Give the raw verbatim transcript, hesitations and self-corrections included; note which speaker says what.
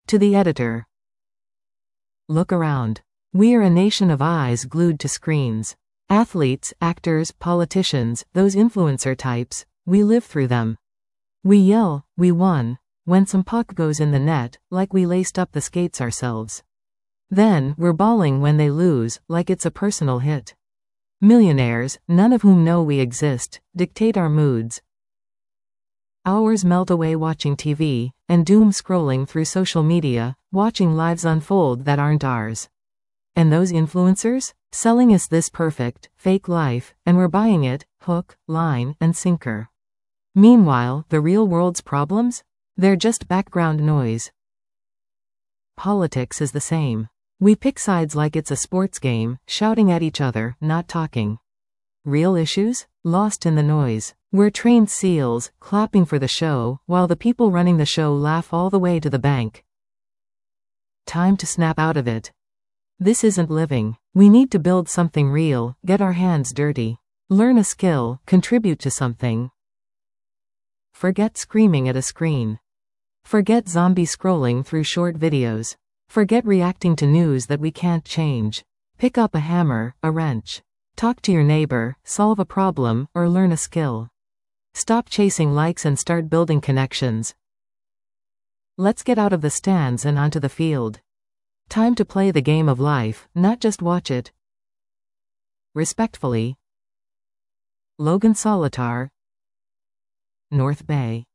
Speaker 1: To the editor. Look around. We are a nation of eyes glued to screens. Athletes, actors, politicians, those influencer types, we live through them. We yell, "We won," when some puck goes in the net, like we laced up the skates ourselves. Then, we're bawling when they lose, like it's a personal hit. Millionaires, none of whom know we exist, dictate our moods. Hours melt away watching T V, and doom scrolling through social media, watching lives unfold that aren't ours. And those influencers? Selling us this perfect, fake life, and we're buying it, hook, line, and sinker. Meanwhile, the real world's problems? They're just background noise. Politics is the same. We pick sides like it's a sports game, shouting at each other, not talking. Real issues? Lost in the noise. We're trained seals, clapping for the show, while the people running the show laugh all the way to the bank. Time to snap out of it. This isn't living. We need to build something real, get our hands dirty. Learn a skill, contribute to something. Forget screaming at a screen. Forget zombie scrolling through short videos. Forget reacting to news that we can't change. Pick up a hammer, a wrench. Talk to your neighbor, solve a problem, or learn a skill. Stop chasing likes and start building connections. Let's get out of the stands and onto the field. Time to play the game of life, not just watch it. Respectfully, Logan Solitar, North Bay.